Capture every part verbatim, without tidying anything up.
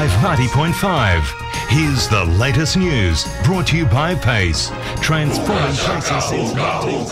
Live ninety point five. Here's the latest news brought to you by Pace. Transforming places since nineteen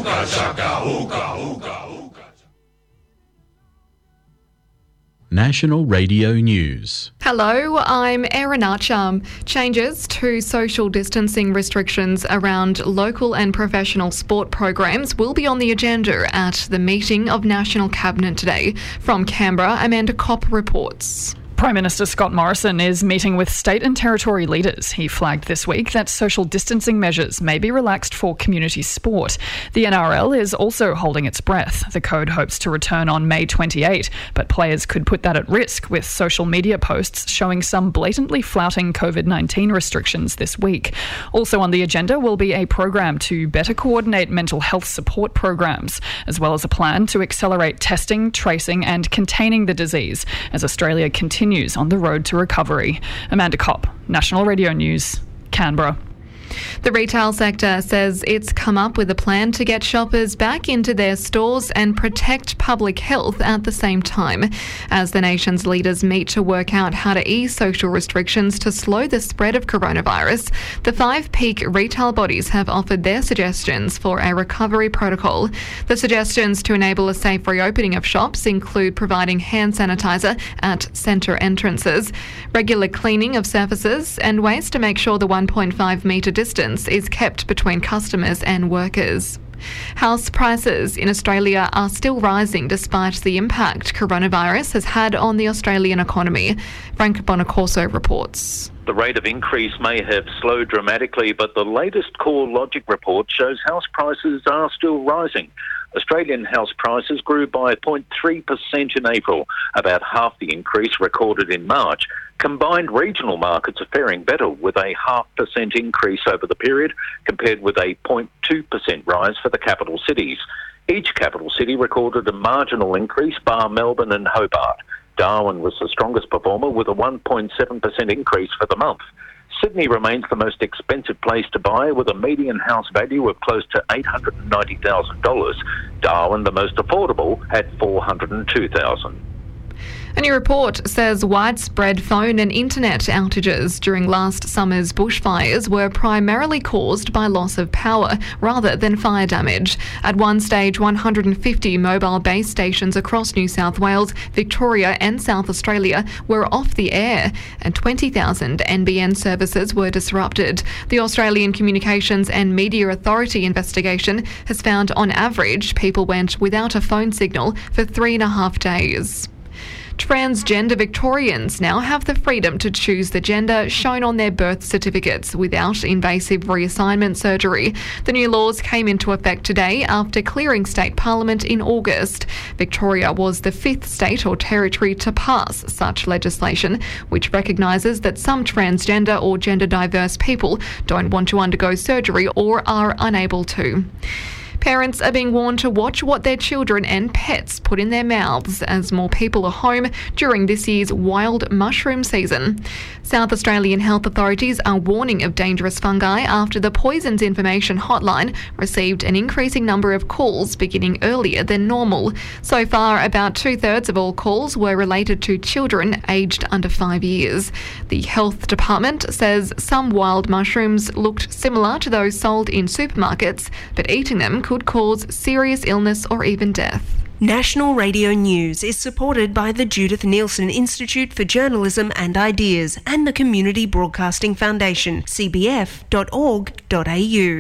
National Radio News. Hello, I'm Erin Archer. Changes to social distancing restrictions around local and professional sport programs will be on the agenda at the meeting of National Cabinet today. From Canberra, Amanda Kopp reports. Prime Minister Scott Morrison is meeting with state and territory leaders. He flagged this week that social distancing measures may be relaxed for community sport. The N R L is also holding its breath. The code hopes to return on May twenty-eighth, but players could put that at risk with social media posts showing some blatantly flouting COVID nineteen restrictions this week. Also on the agenda will be a program to better coordinate mental health support programs, as well as a plan to accelerate testing, tracing and containing the disease as Australia continues on the road to recovery. Amanda Kopp, National Radio News, Canberra. The retail sector says it's come up with a plan to get shoppers back into their stores and protect public health at the same time. As the nation's leaders meet to work out how to ease social restrictions to slow the spread of coronavirus, the five peak retail bodies have offered their suggestions for a recovery protocol. The suggestions to enable a safe reopening of shops include providing hand sanitizer at centre entrances, regular cleaning of surfaces, and ways to make sure the one point five metre distance is kept between customers and workers. House prices in Australia are still rising despite the impact coronavirus has had on the Australian economy. Frank Bonacorso reports. The rate of increase may have slowed dramatically, but the latest CoreLogic report shows house prices are still rising. Australian house prices grew by zero point three percent in April, about half the increase recorded in March. Combined regional markets are faring better, with a half percent increase over the period, compared with a zero point two percent rise for the capital cities. Each capital city recorded a marginal increase, bar Melbourne and Hobart. Darwin was the strongest performer, with a one point seven percent increase for the month. Sydney remains the most expensive place to buy, with a median house value of close to eight hundred ninety thousand dollars. Darwin, the most affordable, at four hundred two thousand dollars. A new report says widespread phone and internet outages during last summer's bushfires were primarily caused by loss of power rather than fire damage. At one stage, one hundred fifty mobile base stations across New South Wales, Victoria and South Australia were off the air, and twenty thousand N B N services were disrupted. The Australian Communications and Media Authority investigation has found on average people went without a phone signal for three and a half days. Transgender Victorians now have the freedom to choose the gender shown on their birth certificates without invasive reassignment surgery. The new laws came into effect today after clearing state parliament in August. Victoria was the fifth state or territory to pass such legislation, which recognises that some transgender or gender diverse people don't want to undergo surgery or are unable to. Parents are being warned to watch what their children and pets put in their mouths as more people are home during this year's wild mushroom season. South Australian health authorities are warning of dangerous fungi after the Poisons Information Hotline received an increasing number of calls beginning earlier than normal. So far, about two-thirds of all calls were related to children aged under five years. The health department says some wild mushrooms looked similar to those sold in supermarkets, but eating them could cause serious illness or even death. National Radio News is supported by the Judith Neilson Institute for Journalism and Ideas and the Community Broadcasting Foundation, c b f dot org dot a u.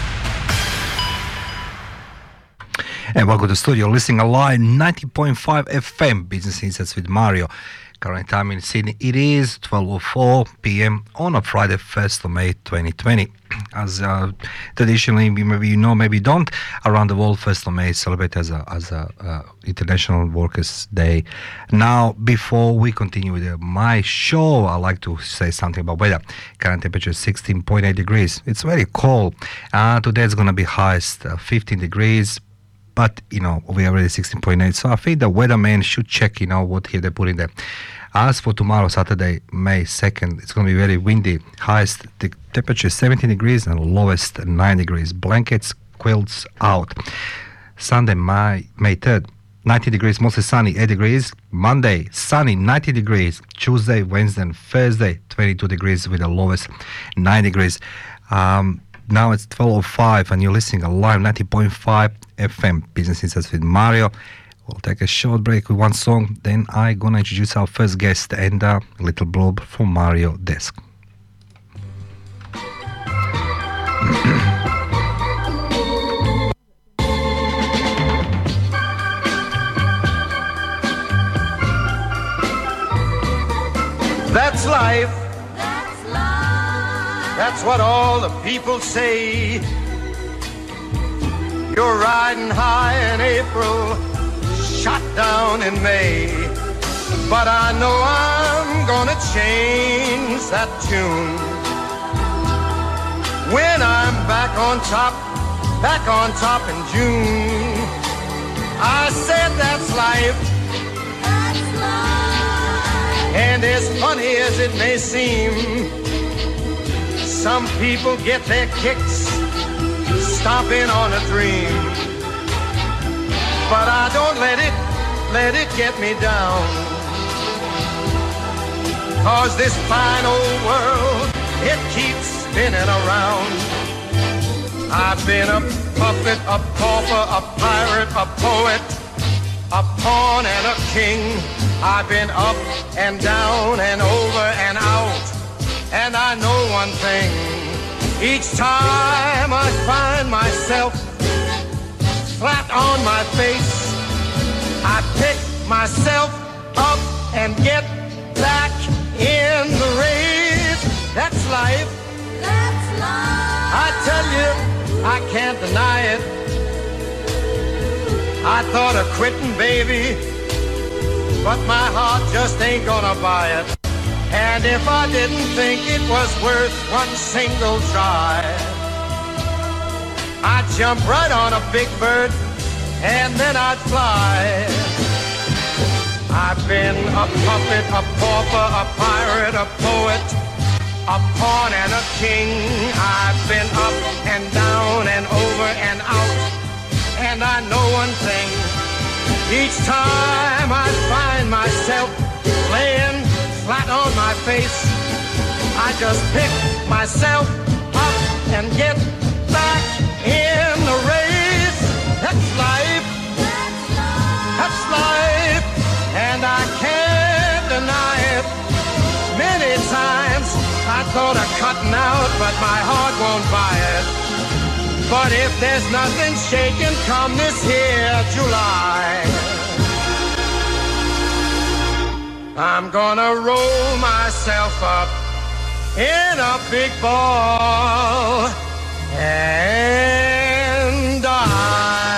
And welcome to the studio, listening live ninety point five F M, Business Insights with Mario. Current time in Sydney, it is twelve oh four p.m. on a Friday, first of May twenty twenty. As uh, traditionally, maybe you know, maybe you don't, around the world, first of May is celebrated as a, as a uh, International Workers' Day. Now, before we continue with uh, my show, I'd like to say something about weather. Current temperature is sixteen point eight degrees. It's very cold. Uh, today it's going to be highest uh, fifteen degrees. But, you know, we are already sixteen point eight, so I think the weatherman should check, you know, what here they put in there. As for tomorrow, Saturday, May second, it's going to be very windy. Highest the temperature is seventeen degrees and lowest nine degrees. Blankets, quilts out. Sunday, May, May third, ninety degrees, mostly sunny, eight degrees. Monday, sunny, ninety degrees. Tuesday, Wednesday, and Thursday, twenty-two degrees with the lowest nine degrees. Um, now it's twelve oh five and you're listening live ninety point five F M Business Insights with Mario. We'll take a short break with one song. Then I'm going to introduce our first guest and a little blurb from Mario Desk. That's life. That's life. That's what all the people say. You're riding high in April, shot down in May. But I know I'm gonna change that tune. When I'm back on top, back on top in June. I said that's life. And as funny as it may seem, some people get their kicks stomping on a dream. But I don't let it, let it get me down. Cause this fine old world, it keeps spinning around. I've been a puppet, a pauper, a pirate, a poet, a pawn and a king. I've been up and down and over and out. And I know one thing. Each time I find myself flat on my face, I pick myself up and get back in the race. That's life. That's life. I tell you, I can't deny it. I thought of quitting, baby, but my heart just ain't gonna buy it. And if I didn't think it was worth one single try, I'd jump right on a big bird and then I'd fly. I've been a puppet, a pauper, a pirate, a poet, a pawn and a king. I've been up and down and over and out. And I know one thing. Each time I find myself laying flat on my face, I just pick myself up and get back in the race. That's life. That's life. And I can't deny it. Many times I thought of cutting out, but my heart won't buy it. But if there's nothing shaking come this here July, I'm gonna roll myself up in a big ball and die.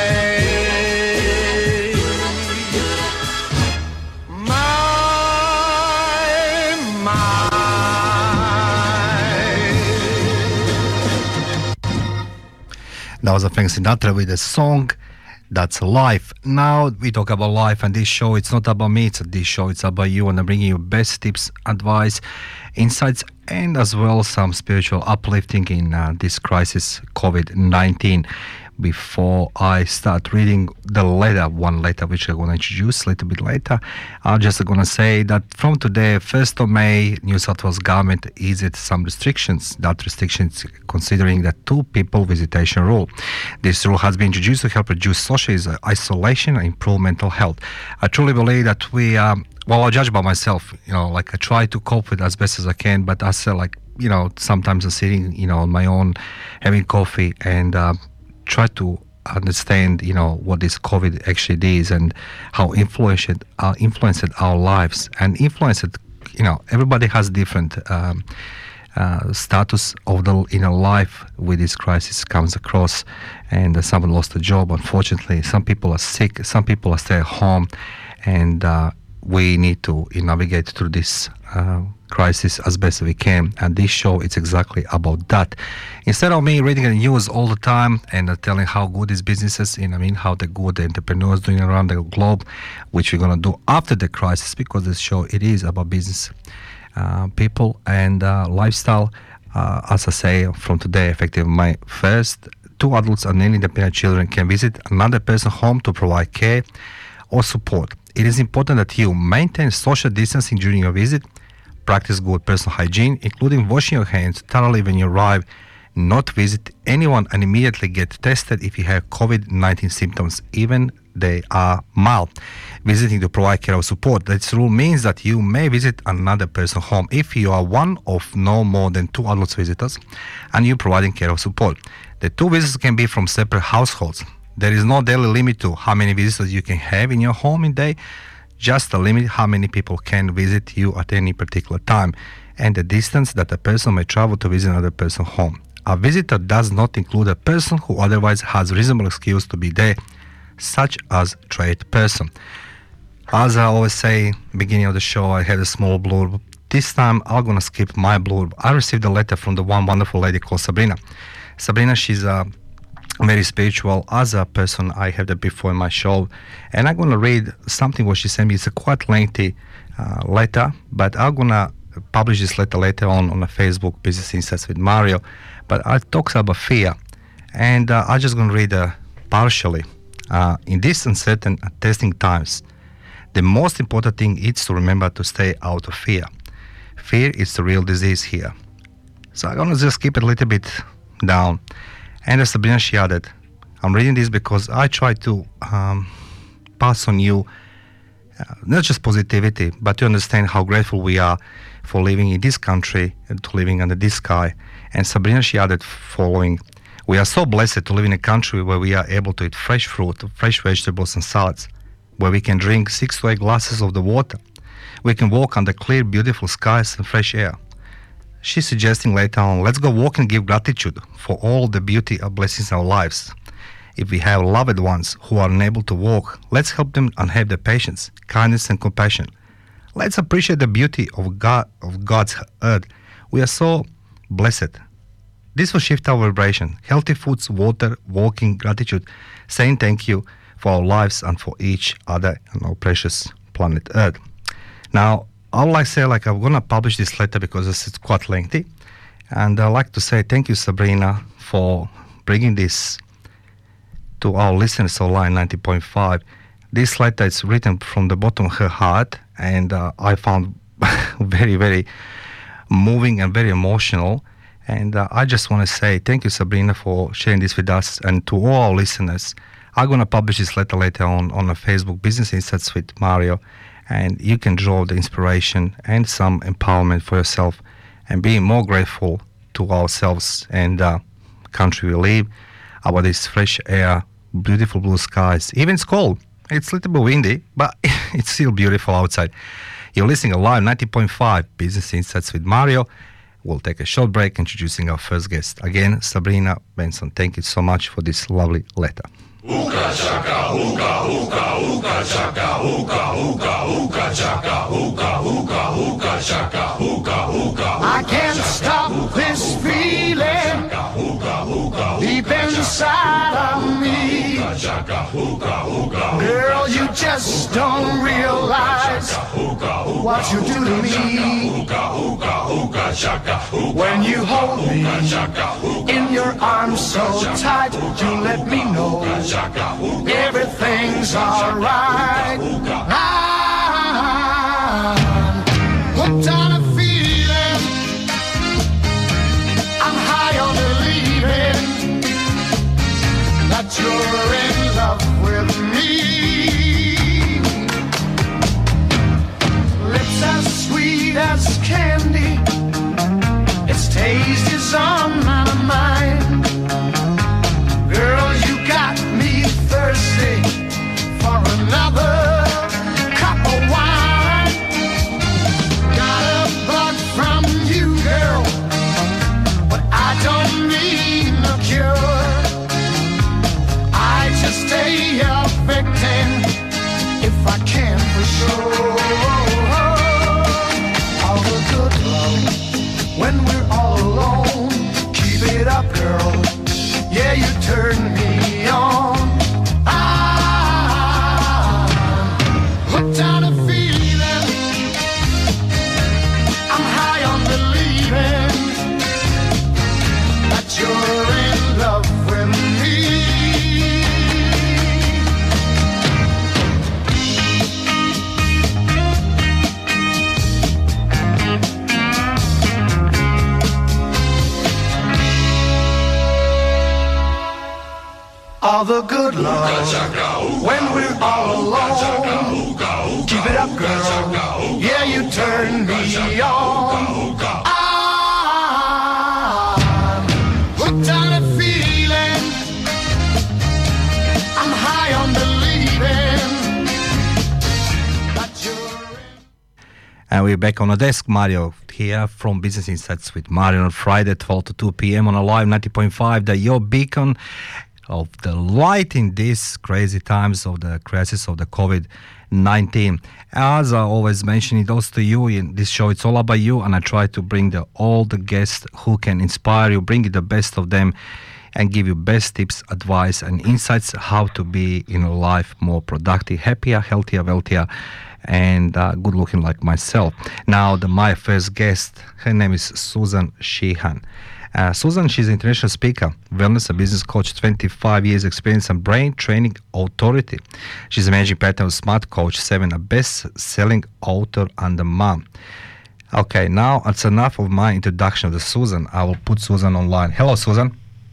That was a Frank Sinatra with a song That's Life. Now we talk about life, and this show, it's not about me, it's this show, it's about you, and I'm bringing you best tips, advice, insights, and as well some spiritual uplifting in uh, this crisis, covid nineteen. Before I start reading the letter, one letter which I'm going to introduce a little bit later, I'm just going to say that from today, first of May, New South Wales government eased some restrictions. That restrictions considering the two people visitation rule. This rule has been introduced to help reduce social isolation and improve mental health. I truly believe that we, um, well, I'll judge by myself, you know, like I try to cope with it as best as I can, but I say like, you know, sometimes I'm sitting, you know, on my own, having coffee and, uh, try to understand, you know, what this COVID actually is and how influenced uh, influenced our lives and influenced, you know, everybody has different um, uh, status of the inner life with this crisis comes across, and uh, someone lost a job, unfortunately. Some people are sick, some people are staying at home, and uh, we need to you know, navigate through this uh, crisis as best we can, and this show it's exactly about that. Instead of me reading the news all the time and uh, telling how good these businesses, you know, I mean, how the good the entrepreneurs doing around the globe, which we're gonna do after the crisis, because this show it is about business, uh, people and uh, lifestyle. Uh, as I say, from today, effective May first, two adults and nearly independent children can visit another person's home to provide care or support. It is important that you maintain social distancing during your visit, practice good personal hygiene, including washing your hands thoroughly when you arrive, not visit anyone and immediately get tested if you have COVID nineteen symptoms, even they are mild. Visiting to provide care or support. This rule means that you may visit another person's home if you are one of no more than two adult visitors and you're providing care or support. The two visitors can be from separate households. There is no daily limit to how many visitors you can have in your home in a day, just a limit how many people can visit you at any particular time, and the distance that a person may travel to visit another person's home. A visitor does not include a person who otherwise has reasonable excuse to be there, such as trade person. As I always say, beginning of the show, I had a small blurb. This time, I'm gonna skip my blurb. I received a letter from the one wonderful lady called Sabrina. Sabrina, she's a very spiritual as a person. I have that before in my show, and I'm gonna read something what she sent me. It's a quite lengthy uh, letter, but I'm gonna publish this letter later on on the Facebook Business Insights with Mario. But I talks about fear, and uh, I'm just gonna read uh, partially. Uh, in these uncertain and testing times, the most important thing is to remember to stay out of fear. Fear is the real disease here. So I'm gonna just keep it a little bit down. And as Sabrina, she added, I'm reading this because I try to um, pass on you uh, not just positivity, but to understand how grateful we are for living in this country and to living under this sky. And Sabrina, she added following, we are so blessed to live in a country where we are able to eat fresh fruit, fresh vegetables and salads, where we can drink six to eight glasses of the water. We can walk under clear, beautiful skies and fresh air. She's suggesting later on, let's go walk and give gratitude for all the beauty and blessings in our lives. If we have loved ones who are unable to walk, let's help them and have the patience, kindness and compassion. Let's appreciate the beauty of God, of God's earth. We are so blessed. This will shift our vibration. Healthy foods, water, walking, gratitude, saying thank you for our lives and for each other and our precious planet Earth. Now, I would like to say, like, I'm going to publish this letter because it's quite lengthy. And I'd like to say thank you, Sabrina, for bringing this to our listeners online, ninety point five. This letter is written from the bottom of her heart, and uh, I found very, very moving and very emotional. And uh, I just want to say thank you, Sabrina, for sharing this with us. And to all our listeners, I'm going to publish this letter later on on the Facebook Business Insights with Mario. And you can draw the inspiration and some empowerment for yourself and being more grateful to ourselves and the country we live, about this fresh air, beautiful blue skies. Even it's cold. It's a little bit windy, but it's still beautiful outside. You're listening live ninety point five Business Insights with Mario. We'll take a short break introducing our first guest. Again, Sabrina Benson. Thank you so much for this lovely letter. Hookah chaka, hookah, hookah, hookah chaka, hookah, hookah, hookah chaka, hookah, hookah, hookah chaka, hookah, hookah. I can't stop this feeling deep inside of me. Girl, you just don't realize what you do to me. When you hold me in your arms so tight, you let me know everything's alright. I'm hooked on a feeling. I'm high on believing that you're in love with me. Lips as sweet as candy, its taste is on my mind. Girl, you got me thirsty for another. all the good love when we're all alone. Keep it up, girl. Yeah, you turn me on. I'm hooked on a feeling. I'm high on believing that you're. And we're back on the desk, Mario, here from Business Insights with Mario on Friday, twelve to two p.m. on a live ninety point five, the your beacon of the light in these crazy times of the crisis of the covid nineteen. As I always mention, it also to you in this show, it's all about you, and I try to bring the, all the guests who can inspire you, bring you the best of them, and give you best tips, advice, and insights how to be in a life more productive, happier, healthier, wealthier, and uh, good looking like myself. Now, the my first guest, her name is Susan Sheehan. Uh, Susan, she's an international speaker, wellness and business coach, twenty-five years experience and brain training authority. She's a managing partner of Smart Coach seven, a best-selling author and a mom. Okay, now it's enough of my introduction of the Susan. I will put Susan online. Hello, Susan.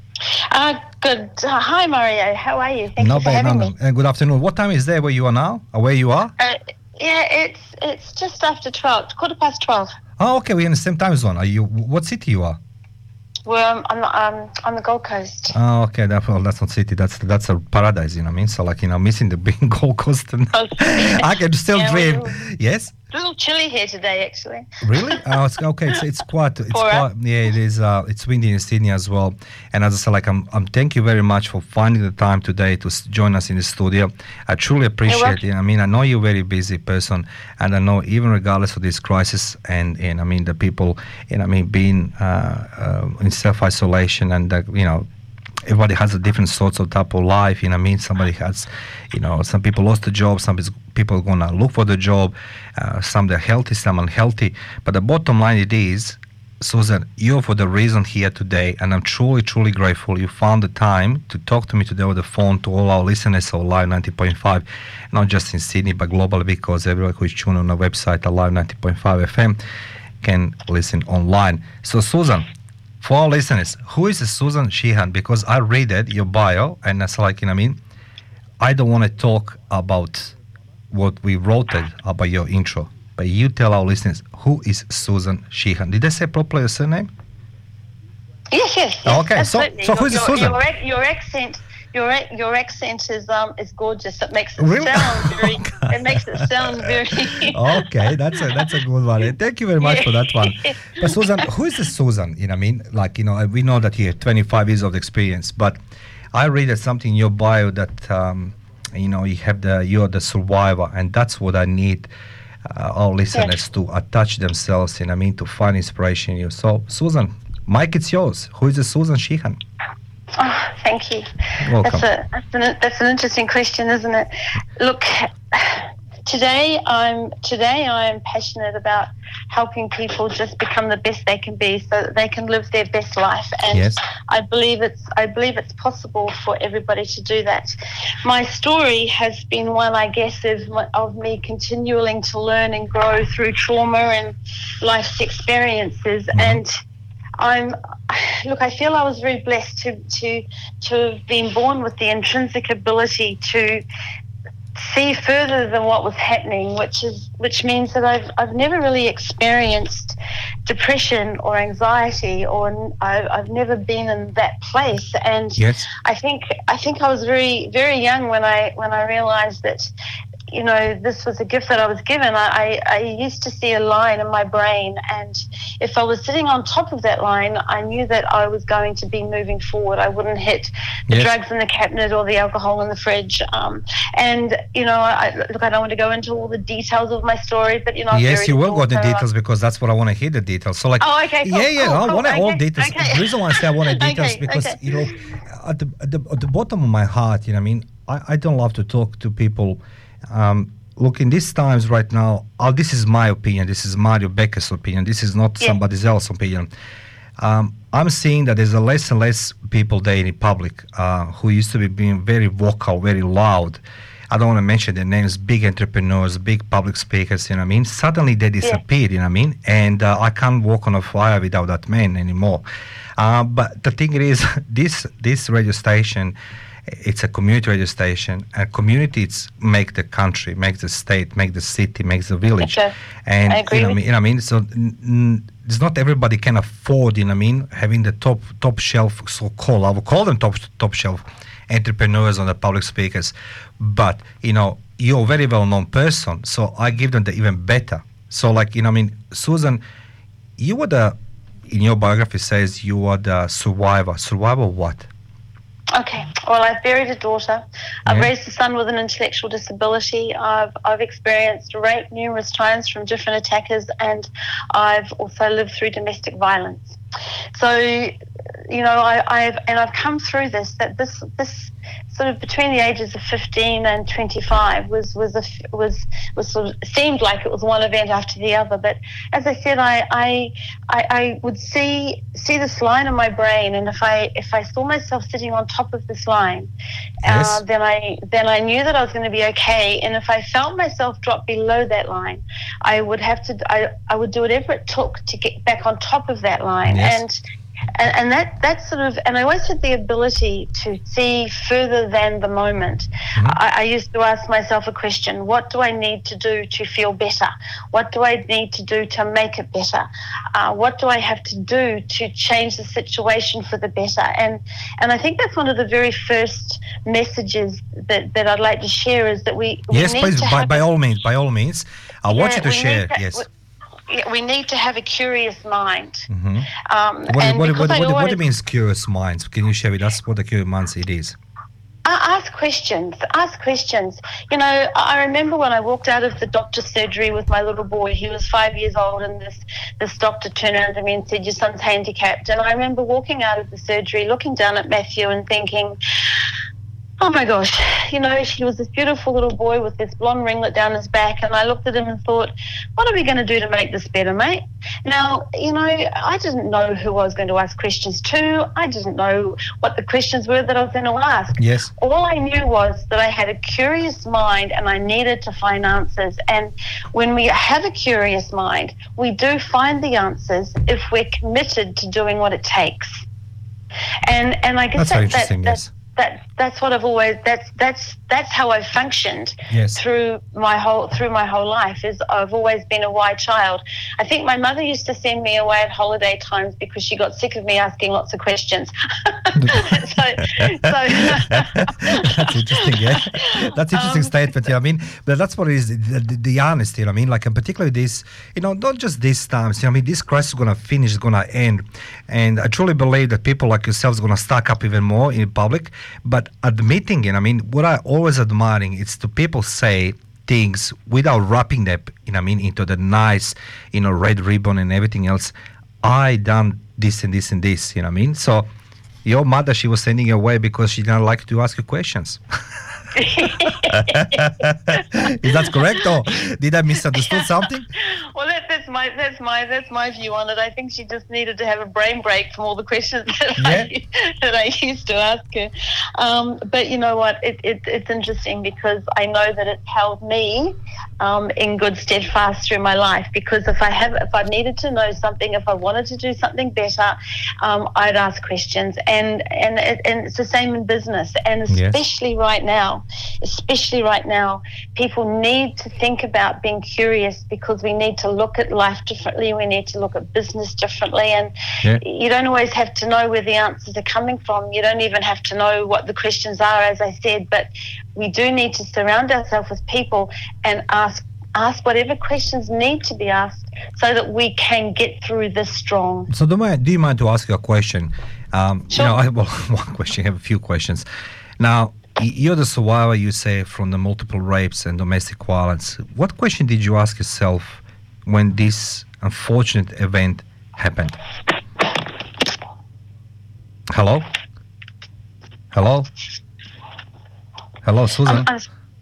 Uh, good. Uh, hi, Mario. How are you? Thank no you for bad, having no, me. no. Uh, good afternoon. What time is there where you are now? Or where you are? Uh, yeah, it's it's just after twelve, quarter past twelve. Oh, okay. We're in the same time zone. Are you? What city you are? Well, I'm um, on the Gold Coast. Oh, okay. That, well, that's not city. That's that's a paradise. You know what I mean? So, like, you know, missing the big Gold Coast, and Oh, yeah. I can still Yeah, dream. well, Yes. A little chilly here today, actually. Really? Oh, it's, okay. It's it's quite. It's For quite. Yeah, it is. Uh, it's windy in Sydney as well. And as I said, like, I'm. I'm. Thank you very much for finding the time today to s- join us in the studio. I truly appreciate it. I mean, I know you're a very busy person, and I know even regardless of this crisis, and and I mean the people, and I mean being uh, uh, in self isolation, and uh, you know. Everybody has a different sorts of type of life, you know what I mean? Somebody has, you know, some people lost the job, some is- people are going to look for the job, uh, some they're healthy, some unhealthy. But the bottom line it is, Susan, you're for the reason here today, and I'm truly, truly grateful you found the time to talk to me today over the phone, to all our listeners of Live ninety point five, not just in Sydney, but globally, because everyone who is tuned on the website, Live ninety point five F M, can listen online. So, Susan, for our listeners, who is Susan Sheehan? Because I read it, your bio, and it's like, you know what I mean? I don't want to talk about what we wrote it about your intro, but you tell our listeners, who is Susan Sheehan? Did I say properly your surname? Yes, yes. yes Okay, so- absolutely. so who's your, Susan? Your, ac- your accent, your ac- your accent is um is gorgeous. It makes it Really? sound very. It makes it sound very. Okay, that's a that's a good one. Thank you very much for that one. But Susan, who is the Susan? You know what I mean? Like, you know, we know that you have twenty-five years of experience, but I read that something in your bio that um, you know, you have the you're the survivor, and that's what I need uh, our listeners to attach themselves in. I mean, to find inspiration in you. So, Susan, Mike, it's yours. Who is the Susan Sheehan? Oh, thank you. Welcome. That's a that's an, that's an interesting question, isn't it? Look, today I'm today I am passionate about helping people just become the best they can be, so that they can live their best life. And Yes. I believe it's I believe it's possible for everybody to do that. My story has been one, I guess, of of me continuing to learn and grow through trauma and life's experiences. And I'm look, I feel I was very blessed to to to have been born with the intrinsic ability to see further than what was happening, which is which means that I've I've never really experienced depression or anxiety, or I've, I've never been in that place. And Yes. I think I think I was very very young when I when I realized that, you know, this was a gift that I was given. I, I, I used to see a line in my brain, and if I was sitting on top of that line, I knew that I was going to be moving forward. I wouldn't hit the Yes. drugs in the cabinet or the alcohol in the fridge. Um, and, you know, I, look, I don't want to go into all the details of my story, but, you know, I'm Yes, very you will go to also, details, because that's what I want to hear, the details. So, like, Oh, okay, cool, yeah, yeah, cool, I cool, want all okay, details. okay. The reason why I say I want details Okay, because okay. you know, at the, at the at the bottom of my heart, you know, what I mean, I, I don't love to talk to people. Um, look, in these times right now, oh, this is my opinion. This is Mario Becker's opinion. This is not Yeah. somebody else's opinion. Um, I'm seeing that there's a less and less people there in public uh, who used to be being very vocal, very loud. I don't want to mention their names, big entrepreneurs, big public speakers, you know what I mean? Suddenly they disappeared, you know what I mean? And uh, I can't walk on a fire without that man anymore. Uh, but the thing is, this this radio station It's a community radio station. And community it's make the country, make the state, make the city, makes the village. Okay. And I agree you know, with you know what I mean. So n- n- it's not everybody can afford. You know what I mean, having the top top shelf so called. I will call them top top shelf entrepreneurs on the public speakers, but you know you're a very well known person, so I give them the even better. So like you know, I mean, Susan, you were the in your biography says you are the survivor. Survivor what? Okay. Well, I've buried a daughter. I've Yeah. raised a son with an intellectual disability. I've I've experienced rape numerous times from different attackers, and I've also lived through domestic violence. So, you know, I, I've and I've come through this. That this this sort of between the ages of fifteen and twenty-five was was a, was was sort of seemed like it was one event after the other. But as I said, I I I, I would see see this line in my brain, and if I if I saw myself sitting on top of this line, Yes. uh, then I then I knew that I was going to be okay. And if I felt myself drop below that line, I would have to I I would do whatever it took to get back on top of that line. Yes. And And, and that that sort of, and I always had the ability to see further than the moment. Mhm. I, I used to ask myself a question: what do I need to do to feel better? What do I need to do to make it better? Uh, what do I have to do to change the situation for the better? And and I think that's one of the very first messages that, that I'd like to share is that we, we Yes, need please. to By, have by a- all means, by all means, I want yeah, you to we share. need to- Yes. we- yeah, we need to have a curious mind. Mhm. Um, What, and what, because what, I what, what, always- means curious minds? Can you share with us what the curious minds it is? Uh, ask questions. Ask questions. You know, I remember when I walked out of the doctor's surgery with my little boy. He was five years old, and this this doctor turned around to me and said, "Your son's handicapped." And I remember walking out of the surgery, looking down at Matthew, and thinking, "Oh my gosh, you know, he was this beautiful little boy with this blonde ringlet down his back." And I looked at him and thought, "What are we going to do to make this better, mate?" Now, you know, I didn't know who I was going to ask questions to. I didn't know what the questions were that I was going to ask. Yes. All I knew was that I had a curious mind and I needed to find answers. And when we have a curious mind, we do find the answers if we're committed to doing what it takes. And and I guess That's very that, that, interesting, that, yes. that that's what I've always that's that's that's how I've functioned Yes. through my whole through my whole life. Is I've always been a why child. I think my mother used to send me away at holiday times because she got sick of me asking lots of questions. so, so That's interesting, yeah. That's interesting Um, statement, yeah. I mean, but that's what it is, the, the, the honesty, you know what I mean? Like, and particularly this, you know, not just these times, you know what I mean? This crisis is going to finish, it's going to end. And I truly believe that people like yourselves are going to stack up even more in public. But admitting it, I mean, what I always admiring is to people say things without wrapping them, you know what I mean, into the nice, you know, red ribbon and everything else. I done this and this and this, you know what I mean? So your mother, she was sending you away because she didn't like to ask you questions. Is that correct, or did I misunderstood something? well, that, that's my that's my that's my view on it. I think she just needed to have a brain break from all the questions that, Yeah. I, that I used to ask her. Um, but you know what? It, it, it's interesting because I know that it's held me um, in good steadfast through my life. Because if I have, if I needed to know something, if I wanted to do something better, um, I'd ask questions. And and it, and it's the same in business, and Yes. especially right now. Especially right now, people need to think about being curious because we need to look at life differently. We need to look at business differently. And Yeah. you don't always have to know where the answers are coming from. You don't even have to know what the questions are, as I said. But we do need to surround ourselves with people and ask ask whatever questions need to be asked so that we can get through this strong. So do, I, do you mind to ask you a question? Um, Sure. You know, I, well, one question, I have a few questions. Now, y- you're the survivor, you say, from the multiple rapes and domestic violence. What question did you ask yourself when this unfortunate event happened? Hello? Hello? Hello, Susan? I'm, I'm,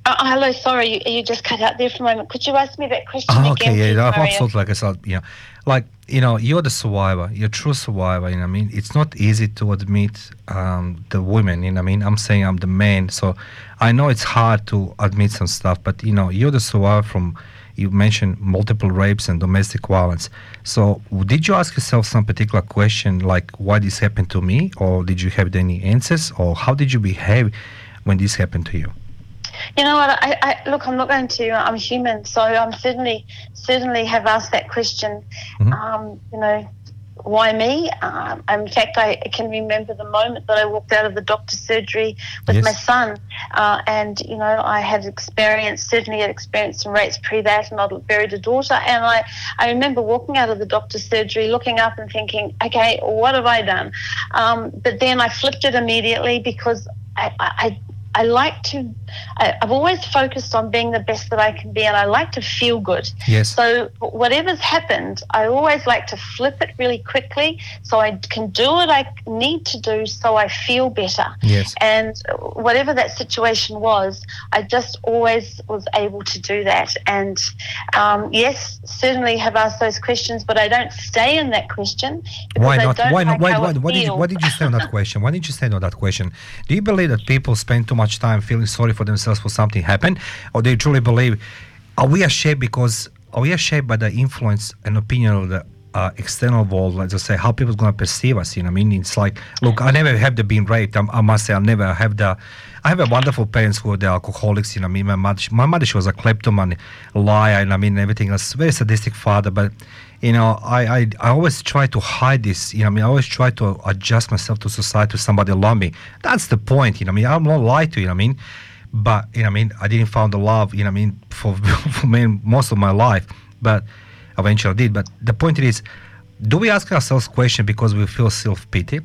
Uh, hello, sorry, you, you just cut out there for a moment. Could you ask me that question Oh, again, okay, yeah, please, no, Mario? absolutely. Like I said, you know, like you know, you're the survivor, you're a true survivor. You know, what I mean, it's not easy to admit um, the women. You know, what I mean, I'm saying I'm the man, so I know it's hard to admit some stuff. But you know, you're the survivor from. You mentioned multiple rapes and domestic violence. So, did you ask yourself some particular question, like why this happened to me, or did you have any answers, or how did you behave when this happened to you? You know what? I, I look. I'm not going to. I'm human, so I'm certainly, certainly have asked that question. Mm-hmm. Um, you know, why me? Um, in fact, I can remember the moment that I walked out of the doctor's surgery with Yes. my son, uh, and you know, I had experienced, certainly had experienced some rates pre that, and I'd buried a daughter, and I, I remember walking out of the doctor's surgery, looking up and thinking, okay, what have I done? Um, but then I flipped it immediately because I, I, I I like to, I, I've always focused on being the best that I can be, and I like to feel good. Yes. So whatever's happened, I always like to flip it really quickly so I can do what I need to do so I feel better. Yes. And whatever that situation was, I just always was able to do that. And um, yes, certainly have asked those questions, but I don't stay in that question. because Why I not? don't Why like not? Why, how why, it why, did you, feels. why did you stay on that question? Why did you stay on that question? Do you believe that people spend too much time feeling sorry for themselves for something happened, or do you truly believe? Are we shaped because are we shaped by the influence and opinion of the uh, external world? Let's just say how people's gonna perceive us. You know, what I mean, it's like, look, I never have the been raped. I, I must say, I never have the. I have a wonderful parents who are the alcoholics. You know, what I mean, my mother, my mother, she was a kleptoman, liar, and I mean everything else. Very sadistic father, but. You know, I, I, I always try to hide this. You know, I mean, I always try to adjust myself to society, to somebody love me. That's the point. You know, I mean, I'm not lie to you. You know, what I mean, but you know, what I mean, I didn't find the love. You know, what I mean, for for me, most of my life, but eventually I did. But the point is, do we ask ourselves question because we feel self pity,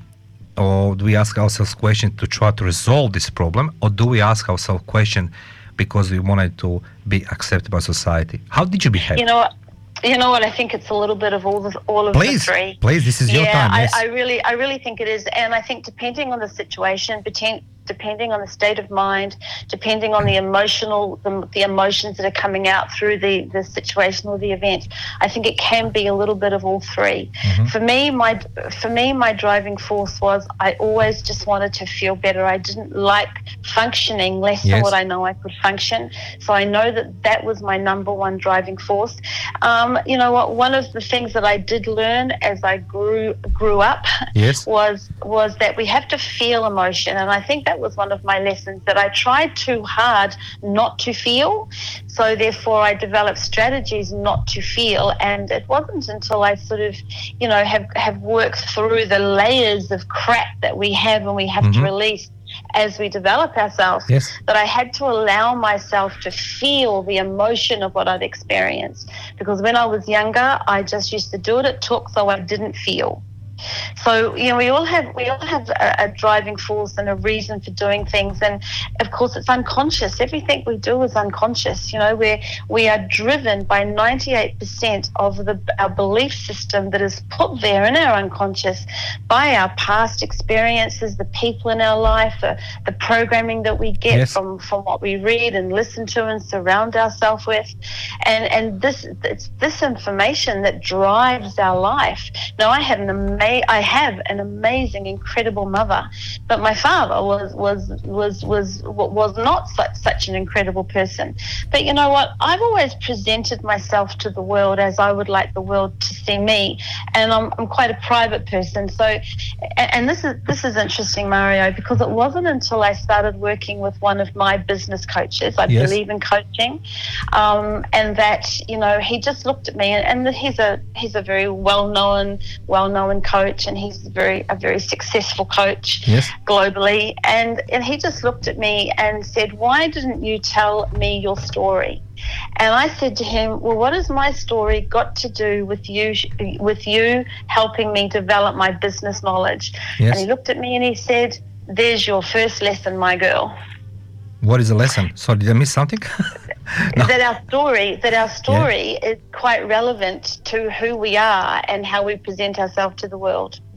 or do we ask ourselves question to try to resolve this problem, or do we ask ourselves question because we wanted to be accepted by society? How did you behave? You know what? You know what? I think it's a little bit of all, the, all of Please, the three. please, this is your yeah, time. Yes. I, I really, I really think it is, and I think depending on the situation, depending depending on the state of mind, depending on the emotional, the, the emotions that are coming out through the, the situation or the event, I think it can be a little bit of all three. Mm-hmm. For me, my for me, my driving force was I always just wanted to feel better. I didn't like functioning less Yes. than what I know I could function. So I know that that was my number one driving force. Um, you know what? One of the things that I did learn as I grew grew up Yes. was was that we have to feel emotion, and I think that was one of my lessons, that I tried too hard not to feel, so therefore I developed strategies not to feel. And it wasn't until I sort of, you know, have have worked through the layers of crap that we have and we have Mhm. to release as we develop ourselves, Yes. that I had to allow myself to feel the emotion of what I'd experienced. Because when I was younger, I just used to do what it took, so I didn't feel. So, you know, we all have we all have a, a driving force and a reason for doing things, and of course it's unconscious. Everything we do is unconscious. You know, we're we are driven by ninety-eight percent of the our belief system that is put there in our unconscious by our past experiences, the people in our life, the, the programming that we get Yes. from from what we read and listen to and surround ourselves with, and and this it's this information that drives our life. Now, I have an amazing I have an amazing, incredible mother, but my father was was was was was not such, such an incredible person. But you know what? I've always presented myself to the world as I would like the world to see me, and I'm I'm quite a private person. So, and, and this is this is interesting, Mario, because it wasn't until I started working with one of my business coaches. I Yes. believe in coaching, um, and that you know he just looked at me, and, and he's a he's a very well known well known coach. And he's very a very successful coach Yes. globally, and and he just looked at me and said, "Why didn't you tell me your story?" And I said to him, "Well, what has my story got to do with you with you helping me develop my business knowledge?" Yes. And he looked at me and he said, "There's your first lesson, my girl." What is the lesson? So did I miss something? No. That our story, that our story is quite relevant to who we are and how we present ourselves to the world.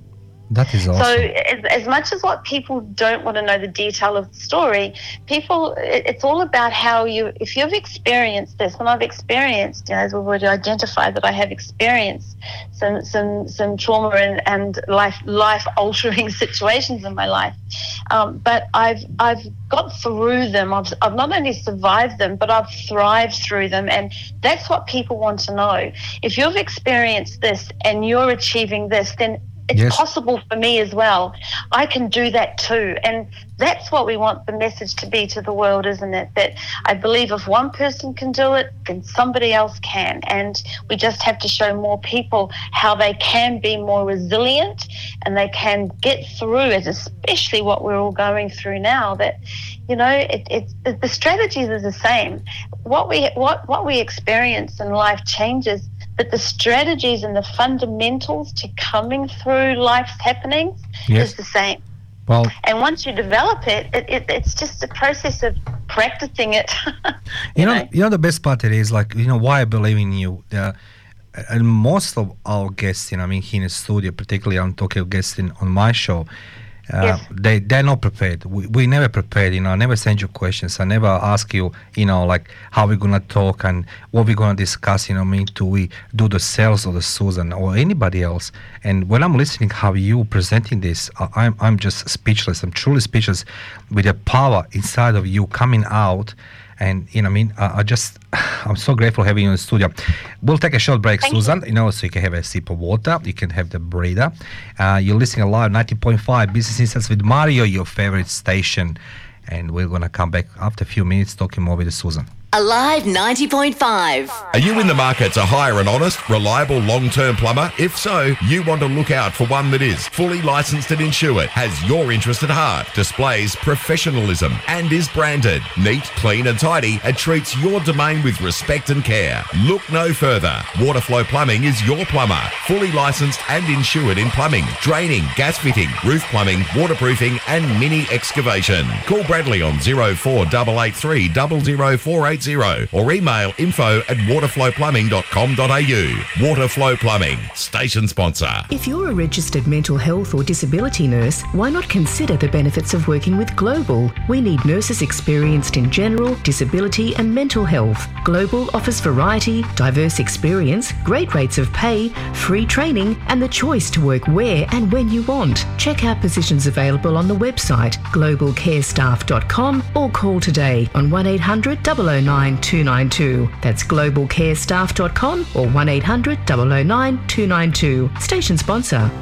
That is awesome. So as, as much as what people don't want to know the detail of the story, people, it, it's all about how you, if you've experienced this, and I've experienced, you know, as we've already identified that I have experienced some some some trauma and, and life life altering situations in my life, um, but I've I've got through them. I've I've not only survived them, but I've thrived through them, and that's what people want to know. If you've experienced this and you're achieving this, then it's yes. possible for me as well. I can do that too. And that's what we want the message to be to the world, isn't it? That I believe if one person can do it, then somebody else can. And we just have to show more people how they can be more resilient and they can get through it, especially what we're all going through now. That, you know, it, it, the strategies are the same. What we, what, what we experience in life changes, but the strategies and the fundamentals to coming through life's happenings yes. is the same. Well, and once you develop it, it, it it's just a process of practicing it. you, you know, know, you know the best part it is, like, you know, why I believe in you. Uh, and most of our guests, you know, I mean, here in the studio, particularly I'm talking guests in, on my show. Uh, yes. they they're not prepared. We we never prepared. You know, I never send you questions. I never ask you. You know, like how we're gonna talk and what we're gonna discuss. You know, I mean, do we do the sales or the Susan or anybody else? And when I'm listening how you presenting this, I, I'm I'm just speechless. I'm truly speechless with the power inside of you coming out. And, you know, I mean, I, I just, I'm so grateful having you in the studio. We'll take a short break, Thank Susan, you. you know, so you can have a sip of water. You can have the breather. Uh, you're listening live, ninety point five Business Insights with Mario, your favorite station. And we're going to come back after a few minutes talking more with Susan. Alive ninety point five. Are you in the market to hire an honest, reliable, long-term plumber? If so, you want to look out for one that is fully licensed and insured, has your interest at heart, displays professionalism, and is branded. Neat, clean and tidy, and treats your domain with respect and care. Look no further. Waterflow Plumbing is your plumber. Fully licensed and insured in plumbing, draining, gas fitting, roof plumbing, waterproofing, and mini excavation. Call Bradley on zero four eight eight three zero zero four eight zero or email info at waterflow plumbing dot com dot a u. Waterflow Plumbing, station sponsor. If you're a registered mental health or disability nurse, why not consider the benefits of working with Global? We need nurses experienced in general, disability and mental health. Global offers variety, diverse experience, great rates of pay, free training and the choice to work where and when you want. Check out positions available on the website global care staff dot com or call today on one eight hundred, double oh nine, two nine two. That's global care staff dot com or one eight hundred, double oh nine, two nine two. Station sponsor.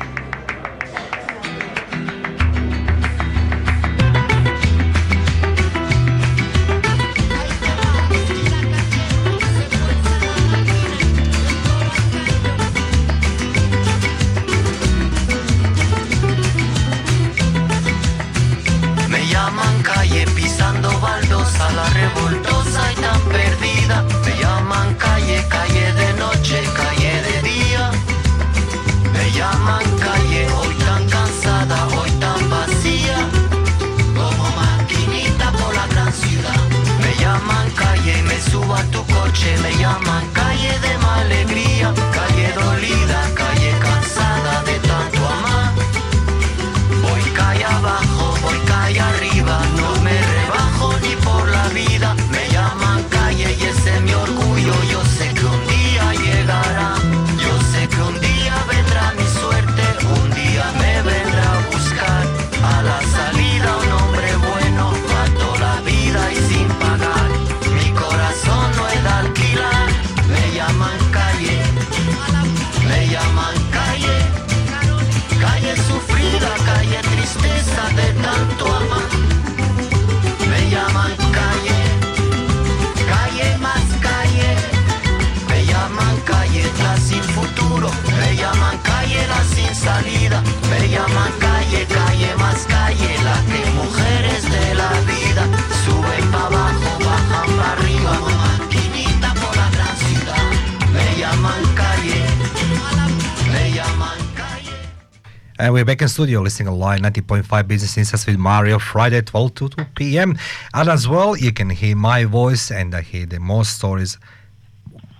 Me llaman calle de mala alegría, calle dolida, calle cansada de tanto amar. Voy calle abajo, voy calle arriba, no me rebajo ni por la vida. Me llaman calle y ese es mi orgullo, yo sé que un día llegará. Yo sé que un día vendrá mi suerte, un día me vendrá a buscar. A la salida un hombre bueno, para toda la vida y sin pagar. Mi corazón no es de alquilar, me llaman calle, me llaman calle, calle sufrida, calle tristeza de tanto amar. Me llaman calle, calle más calle, me llaman calle la sin futuro, me llaman calle la sin salida, me llaman calle, calle más calle, la que mujeres de la vida suben para abajo, bajan para arriba, maquinita por la gran ciudad, me llaman calle, me llaman calle. And we're back in studio listening live ninety point five Business Insights with Mario, Friday twelve to two p.m. And as well, you can hear my voice and I hear the more stories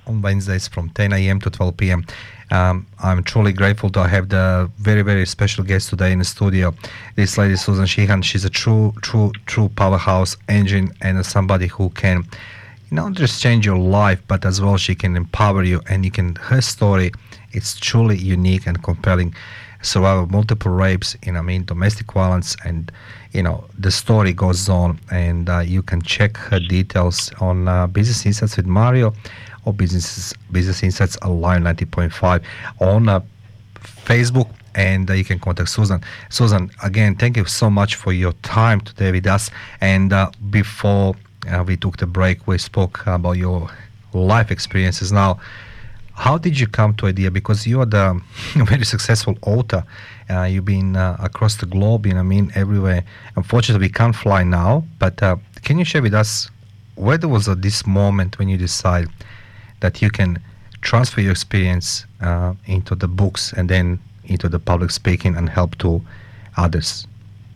on Wednesdays from ten a.m. to twelve p.m. Um, I'm truly grateful to have the very, very special guest today in the studio. This lady, Susan Sheehan, she's a true, true, true powerhouse engine and somebody who can not just change your life, but as well she can empower you. And you can, her story, it's truly unique and compelling. Survivor multiple rapes, you know, I mean, domestic violence, and you know, the story goes on. And uh, you can check her details on uh, Business Insights with Mario, or Business Business Insights Alive ninety point five on uh, Facebook, and uh, you can contact Susan. Susan, again, thank you so much for your time today with us. And uh, before uh, we took the break, we spoke about your life experiences. Now, how did you come to idea? Because you are the very successful author. Uh, you've been uh, across the globe, you know, I mean, everywhere. Unfortunately, we can't fly now, but uh, can you share with us where there was uh, this moment when you decide that you can transfer your experience uh, into the books and then into the public speaking and help to others?